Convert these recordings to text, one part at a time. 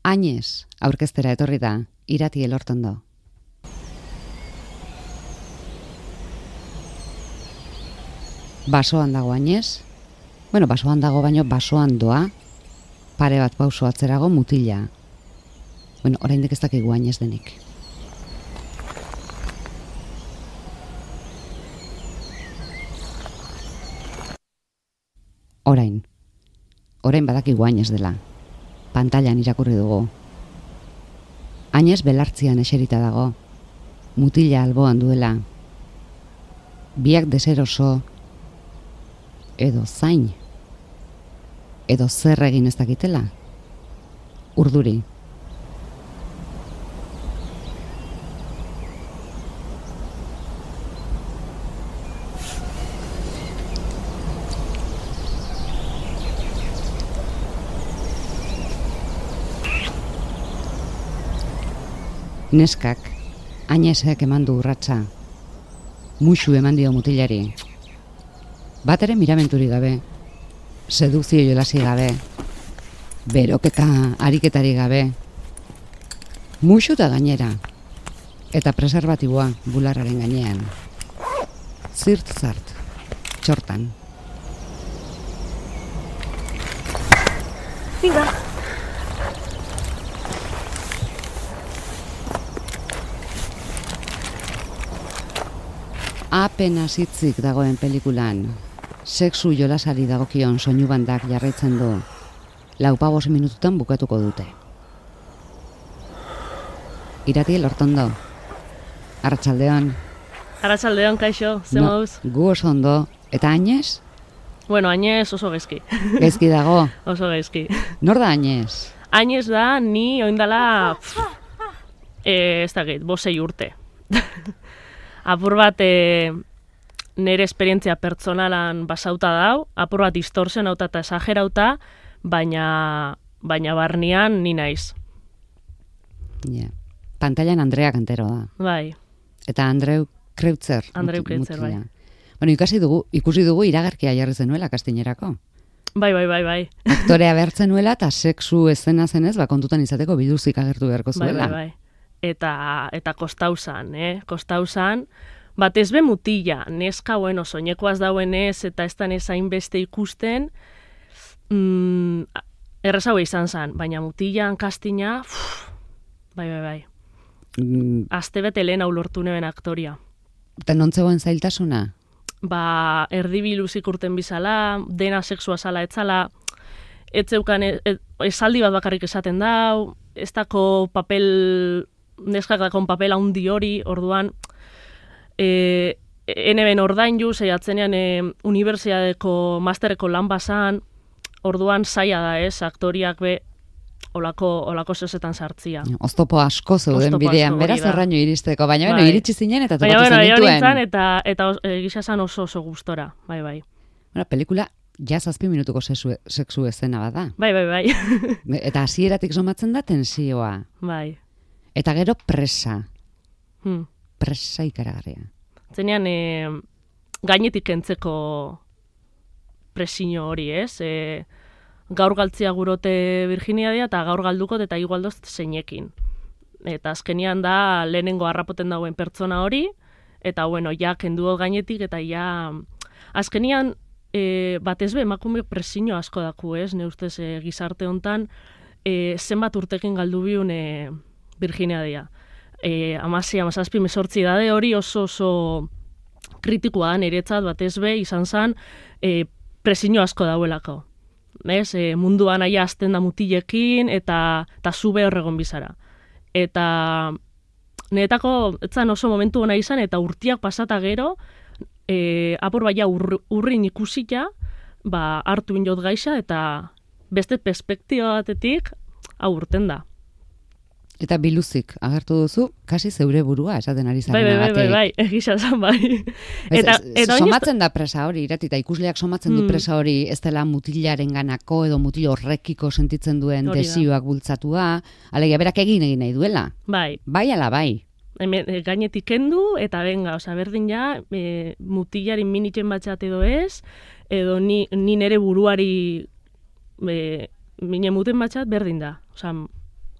Añez aurkeztera etorri da, Irati Elortondo. Basoan dago Añez, basoan dago baino basoan doa, pare bat pauso atzerago mutila. Oraindik ez dakigu Añez denik. Orain badakigu Añez dela. Pantailan irakurri dugu. Añez belartzian eserita dago, mutila alboan duela. Biak deseroso, edo zain, edo zer egin ez dakitela. Urduri. Neskak, Añezek eman du urratsa, muxu eman dio mutilari. Bat ere miramenturik gabe, seduzio jolasi gabe, beroketa ariketari gabe, muxu eta gainera, eta preservatiboa bularraren gainean. Zirt-zart, txortan. Venga. Apenas hitzik dagoen pelikulan, sexu jolasari dagokion soinu bandak jarraitzen du. 4-5 minututan bukatuko dute. Irati Elortondo. Arratsaldeon. Arratsaldeon, kaixo, ze moduz? Gu oso ondo. Eta Añez? Añez oso gezki. Gezki dago? Oso gezki. Nor da Añez? Añez da ni oindala, ez dakit, 5 urte. Apur bat nire esperientzia pertsonalan basauta dau, apur bat distorsionauta eta esagerauta, baina barnean ni naiz. Yeah. Pantailan Andrea Kantero da. Bai. Eta Andreu Kreutzer. Bai. Ikusi dugu iragarkia jarri zenuela kastinerako. Bai. Aktorea behartzen nuela eta sexu eszena zenez, kontutan izateko biduzik agertu beharko zuela. Bai. Eta kostauzan, kostauzan, batez be mutila, neska, soinekoaz dauenez, eta ez da nezain beste ikusten, errezaue izan zen, baina mutilan kastina, bai. Aste bete lehen lortu neben aktoria. Eta nontzegoen zailtasuna? Erdibiluzik urten bizala, dena sexua zala etzala, etzeukan esaldi bat bakarrik esaten dau, ez dako papel... Neskak dakon papela handi hori, orduan, eneben ordain ju, zeiatzenean unibertsiadeko masterreko lan basan, orduan zaila da aktoriak be olako zezetan sartzia. Oztopo asko zeuden bidean, beraz erraino iristeko, baina iritsi zinen eta topatu zenituen. Baina eta gisa zan oso gustora, bai. Pelikula, ja 7 minutuko sexu eszena bada. Bai. Eta hasieratik somatzen da tensioa. Bai. Eta gero presa. Presa ikaragarria. Zenean, gainetik kentzeko presio hori, ez? Gaur galtzia gurote Virginiadia eta gaur galdukot eta igualdoz zeinekin. Eta azkenian da lehenengo harrapoten dauen pertsona hori, eta ja kenduo gainetik eta ja... Azkenian, batez be emakume presio asko daku, ez? Ne ustez gizarte hontan, zenbat urtekin galdu biun Virginiadia. 16, 17 edade hori oso kritikoa da niretzat batez be izan zen presio asko dauelako. Munduan aia azten da mutilekin eta zube horregon bizara. Eta niretako etzan oso momentu hona izan eta urtiak pasata gero apur baia urrin ikusita hartu inot gaixa eta beste perspektiba batetik hau urten da. Eta biluzik agertu duzu, kasi zeure burua esaten ari zaren agatik. Bai, egisa zan bai. Somatzen da presa hori, Irati, eta ikusleak somatzen du presa hori, ez dela mutilaren ganako edo mutil horrekiko sentitzen duen desioak bultzatua, alegia berak egin nahi duela. Bai. Bai ala bai. Gainetik kendu, eta benga, berdin ja, mutilari minitzen batxat edo ez, edo ni nere buruari mine muten batxat berdin da.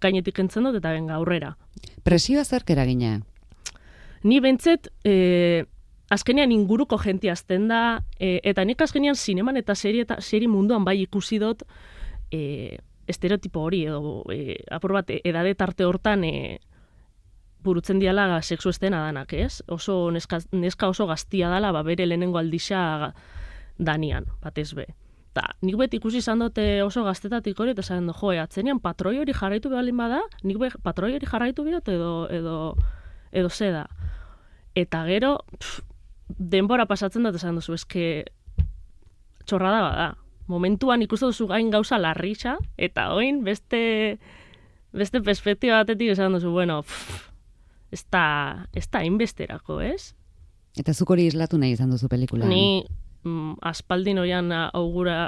gainetik kentzen dut, eta benga, aurrera. Presioa zerk eragina? Ni bentzet, azkenean inguruko jentia azten da, eta nik azkenean zineman eta seri munduan bai ikusi dut estereotipo hori, edo apur bat edade tarte hortan burutzen diala sexu estena danak, ez? Oso neska oso gaztia dala, bere lehenengo aldixa danian, batez be. Ta, nik beti ikusi izan dute oso gaztetatik hori, eta zaren du, atzenean patroi hori jarraitu behalin bada, nik patroi hori jarraitu behot edo ze da. Eta gero, denbora pasatzen dut esan duzu, eske txorrada bada. Momentuan ikusten duzu gain gauza larrixa, eta oin beste perspektiba batetik esan duzu, bueno, ez da hainbesterako, ez? Eta zuk hori islatu nahi izan duzu pelikulan? Ni aspaldin horian augura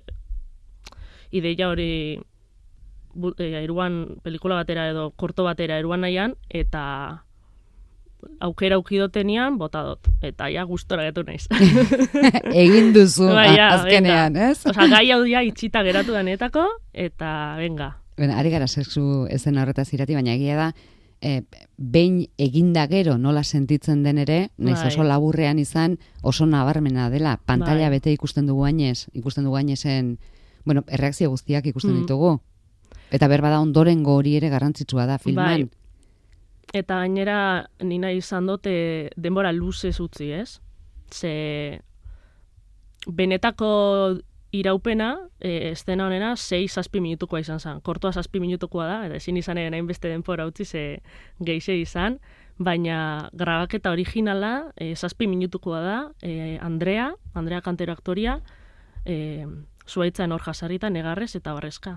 ideia hori eruan pelikula batera edo korto batera eruan nahian, eta aukera aukidotenian bota dut, eta ja gustora getu naiz. Egin duzu, azkenean, ez? Osa, gai hau ja itxita geratu denetako, eta venga. Ari gara sexu ezen horretaz irati, baina egia da, behin eginda gero nola sentitzen den ere, naiz oso laburrean izan, oso nabarmena dela, pantalla bete ikusten dugu ainezen, bueno, erreakzio guztiak ikusten ditugu. Eta berbada ondorengo hori ere garrantzitsua da filman. Eta gainera nina izan dute denbora luzez utzi, ez? Ze benetako iraupena, estena honena, 6-7 minutukoa izan zen. Kortoa 7 minutukoa da, eta ezin izan egin beste denbora utzi, ze geixe izan, baina grabaketa originala 7 minutukoa da, Andrea Kantero aktoria, zuaitzan hor jasarrita, negarrez eta barrezka.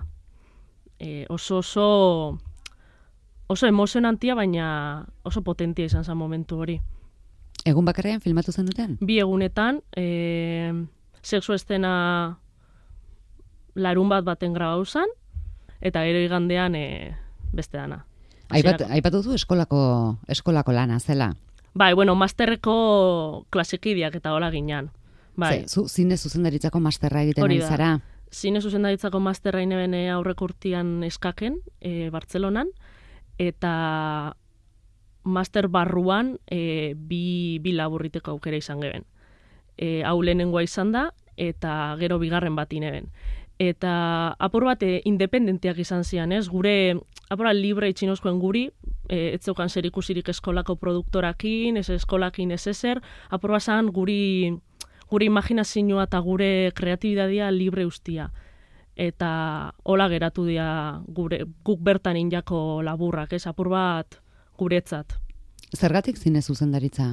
Oso emozionantia, baina oso potentia izan zen momentu hori. Egun bakarrean filmatu zen duten? 2 egunetan, sexu estena larun baten grabau zen, eta gero igandean beste dana. Aipatu du eskolako lana zela? Bai, bueno, masterreko klasikidiak eta hola ginean. Bai. Zu zine zuzendaritzako masterra egiten ari zara? Zine zuzendaritzako masterra ineben aurreko urtean eskaken, Bartzelonan, eta master barruan bi laburriteko aukera izan geben. Hau lehenengoa izan da, eta gero bigarren bat ineben. Eta apur bat independentiak izan zian, ez? Gure, apura libre itxinozkoen guri, ez zeukan zer ikusirik eskolako produktorakin, ez eskolakin ez ezer, apur bat zan gure imaginazioa eta gure kreatibidadia libre ustia. Eta hola geratu dira guk bertan injako laburrak, ez? Apur bat guretzat. Zergatik zine zuzendaritza?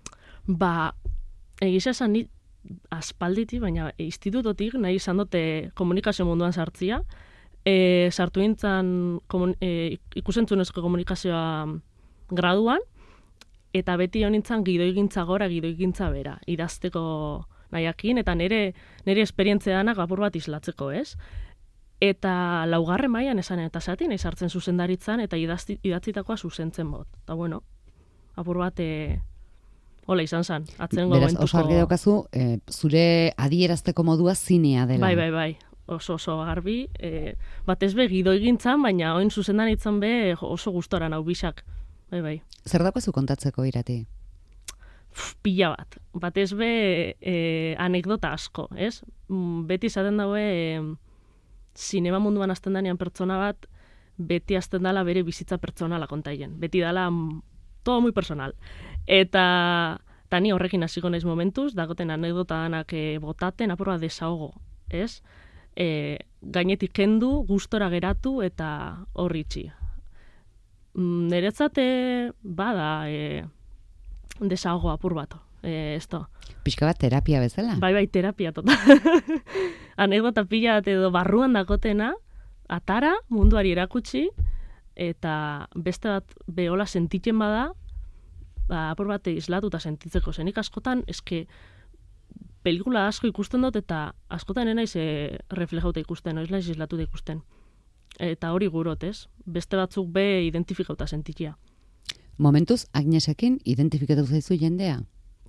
Egisa esan ni aspalditi, baina institutotik nahi izan dute komunikazio munduan sartzia. Sartu nintzen ikusentzunezko komunikazioa graduan, eta beti honintzen gidoigintza gora, gidoigintza bera, idazteko nahiakin, eta nire esperientzia danak apur bat islatzeko, ez? Eta laugarren mailan esan, eta zati nahi sartzen zuzendaritzan, eta idatzitakoa zuzentzen bot. Eta bueno, apur bat hola izan zen, atzengo momentuko... Beraz, oso argi daukazu, zure adierazteko modua zinea dela. Bai, oso garbi. Batez be, gidoigintzan, baina oin zuzendan itzan be oso gustoran hau bisak. Bai. Zer daukazu kontatzeko Irati? Pila bat. Batez be, anekdota asko, ez? Beti izaten daue, zinema munduan azten danean pertsona bat, beti azten dala bere bizitza pertsonala kontaien. Beti dala todo muy personal. Eta ni horrekin hasiko naiz momentuz, dagoten anekdota danak botaten, apurra desahogo, ez? Gainetik kendu, gustora geratu eta horritxi. Niretzat bada desahogo apur bat, esto. Pixka bat terapia bezala? Bai, terapia total. Anekdota pila bat edo barruan dakotena, atara, munduari erakutsi, eta beste bat behola sentitzen bada, apur bat islatuta sentitzeko. Zenik askotan, eske, pelikula asko ikusten dut, eta askotan enaiz reflejauta ikusten, noiz naiz islatuta ikusten. Eta hori gurot, ez? Beste batzuk be identifikauta sentitzea. Momentuz, Agnesekin identifikatu zaizu jendea?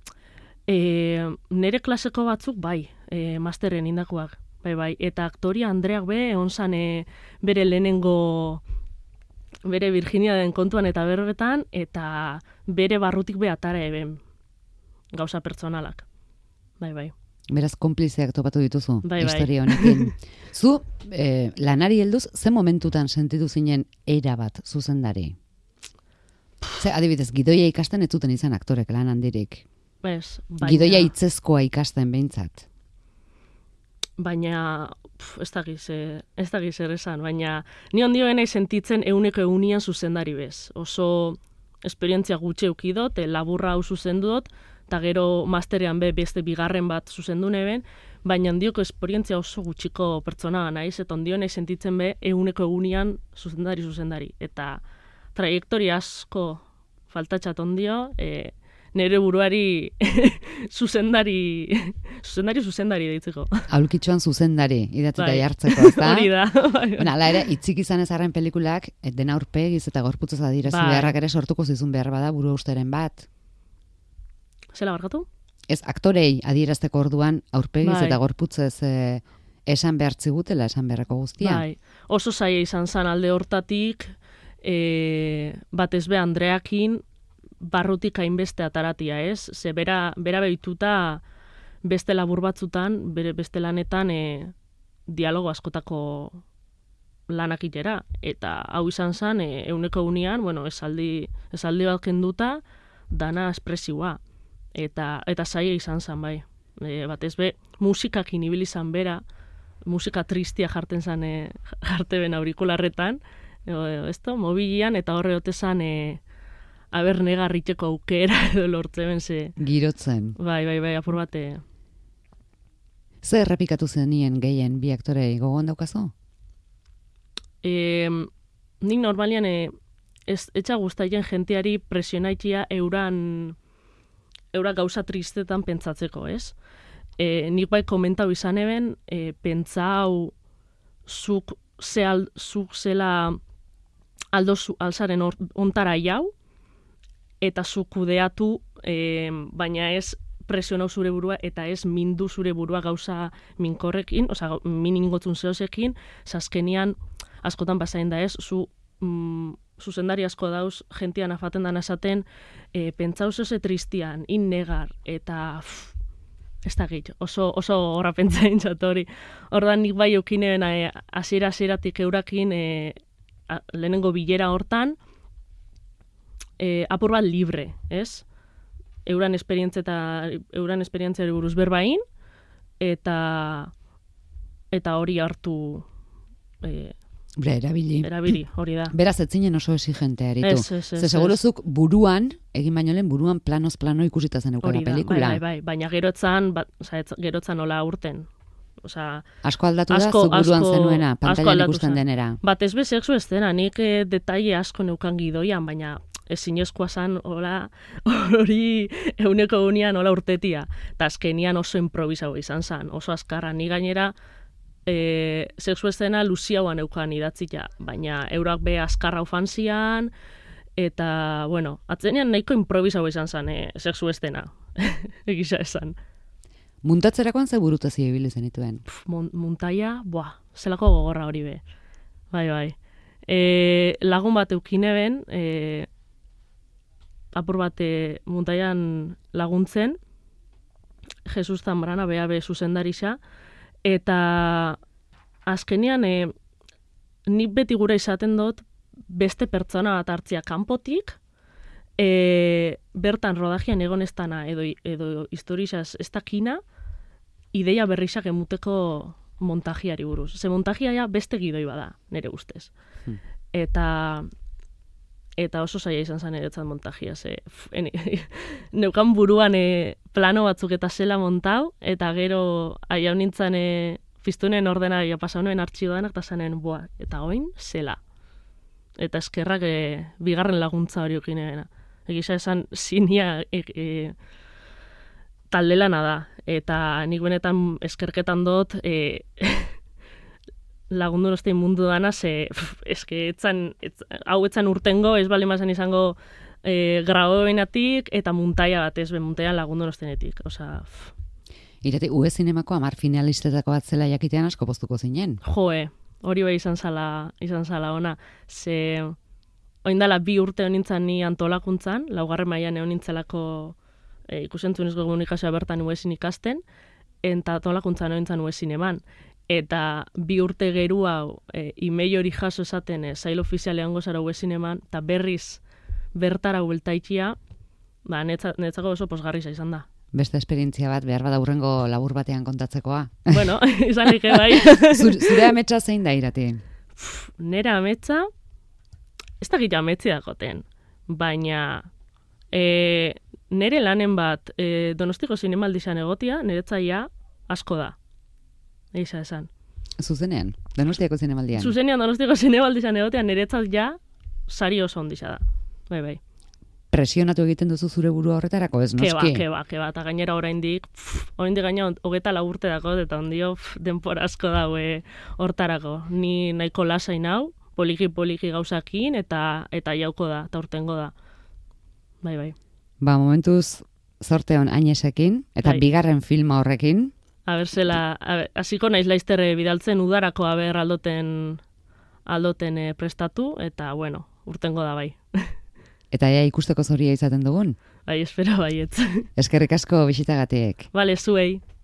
Nere klaseko batzuk, bai, masterren indakoak. Bai, eta aktoria Andreak be, onzan bere lehenengo bere Virginia den kontuan eta berbetan, eta bere barrutik behatara eben gauza pertsonalak. Bai. Beraz, konplizeak topatu dituzu, bai. Historia honekin. Zu, lanari helduz, ze momentutan sentitu zinen erabat zuzendari? Ze, adibidez, gidoia ikasten ez zuten izan aktorek lan handirik. Baina... Gidoia hitzezkoa ikasten behintzat. Baina, ez dakiz zer esan, baina ni ondioen sentitzen euneko eunian zuzendari bez. Oso esperientzia gutxe eukidot, laburra hau zuzendu dut, eta gero masterean beste bigarren bat zuzendu neben, baina ondioko esperientzia oso gutxiko pertsona naiz, eta ondioen sentitzen euneko eunian zuzendari. Eta trajektoria asko faltatxat ondio, nere buruari zuzendari deitzeko. Aulkitxoan zuzendari, idatzuta jartzeko, ezta? Hori da. Hala ere, itzik izan ez arren pelikulak, dena aurpegiz eta gorputzez adirazi beharrak ere sortuko zizun behar bada buru usteren bat. Zela barkatu? Ez, aktorei adierazteko orduan aurpegiz eta gorputzez esan behar zigutela, esan beharrako guztia. Bai, oso zaila izan zan alde hortatik, batez be Andreakin, barrutik hainbeste ataratia, ez? Ze bera behituta beste labur batzutan, beste lanetan dialogo askotako lanak itera. Eta hau izan zen, euneko unian, esaldi bat kenduta, dana espresioa. Eta zaila izan zen, bai. Batez be, musikakin ibili izan bera, musika tristia jarten zen jarteben aurikularretan, mobilian, eta horre otezan aber negarriteko aukera edo lortzen ze. Girotzen. Bai, apur bate. Zer errepikatu zenien gehien bi aktorei gogoan daukazu? Nik normalian etxa guztaien jenteari presionaitia eura gauza tristetan pentsatzeko, ez? Nik bai komentau izan eben, pentsau zuk zela alzaren ontara jau, eta zu kudeatu, baina ez presionau zure burua, eta ez mindu zure burua gauza minkorrekin, oza, miningotzun zehozekin, zazkenian askotan bazain da ez, zuzendari asko dauz, gentian afaten dan esaten, pentsau zoze tristian, negar, eta ez da gehit, oso horra pentsain txatori. Hordan nik bai eukineen asiera-asieratik eurakin lehenengo bilera hortan, apur bat libre, ez? Euran esperientziari buruz berbain, eta hori hartu erabili, hori da. Beraz, etzinen oso exigente aritu. Ez. Segurozuk buruan, egin baino lehen buruan plano ikusita zen eukera pelikula. Bai, baina gerotzan nola urten. Asko aldatu da, zu buruan zenuena, pantailan ikusten denera. Bat ez bezekzu ez dena, nik detaile asko neukan gidoian, baina ezinezkoa zan hori euneko unian hola urtetia. Eta azkenian oso improvisau izan zan, oso azkarra. Ni gainera, sexu estena luziauan eukan idatzita, baina eurak be azkarra ufanzian, eta, atzenean nahiko improvisau izan zan sexu estena, egisa esan. Muntatzerakoan ze burutazio ibili zenituen? Muntaia, zelako gogorra hori be. Bai. Lagun bat eukineben, apur bat muntaian laguntzen, Jesus Zambrana, beha zuzendarisa, eta azkenean nik beti gura izaten dut beste pertsona bat hartzia kanpotik, bertan rodajian egon ez dana edo historizaz ez dakina, ideia berrizak emuteko montajiari buruz. Ze montajia beste gidoi bada, nire ustez. Eta oso zaila izan zen eretzat montajia. Neukan buruan plano batzuk eta zela montau, eta gero aiau nintzen piztunen ordena pasaunuen artxidoanak, eta zanen, eta oin, zela. Eta eskerrak bigarren laguntza hori ukinegena. Egisa esan zinia talde lana da. Eta nik benetan eskerketan dut lagundu nostein mundu dana, hau etzan urtengo, ez bali mazan izango graboenatik eta muntaia bat, ez muntaia lagundu nostenetik. Irati, UE Zinemako 10 finalistetako bat zela jakitean asko poztuko zinen? Hori bai izan zala ona. Ze oindala 2 urte honintzan ni antolakuntzan, 4. mailan honintzelako ikusentzun izgo komunikazioa bertan uezin ikasten, eta antolakuntzan honintzan uezin eman. Eta 2 urte geru hau email hori jaso esaten sail ofizialean gozara uezin eman, eta berriz bertara bueltaitia, netzako oso posgarriza izan da. Beste esperientzia bat, behar bada hurrengo labur batean kontatzekoa. Bueno, izan ike bai. Zure ametsa zein da, Irati? Nera ametsa, ez da gira ametzi dagoten, baina nere lanen bat Donostiko Zinemaldizan egotia, niretzaia asko da. Eixa esan. Zuzenean, Donostiako Zinemaldian. Zuzenean Donostiako Zinemaldizan egotia, niretzat ja sari oso ondisa da. Bai. Presionatu egiten duzu zure burua horretarako, ez noski? Keba, eta gainera oraindik gaina 24 urte dako, eta ondio denpora asko daue hortarako. Ni nahiko lasain hau, poliki gauzakin, eta jauko da, eta urtengo da. Bai. Ba, momentuz zorte hon Ainesekin, eta bigarren filma horrekin. Hasiko naiz laizter bidaltzen udarako aldoten prestatu, eta bueno, urtengo da bai. Eta ikusteko zoria izaten dugun? Bai, espero baietz. Eskerrik asko bisitagatik. Bale, zuei.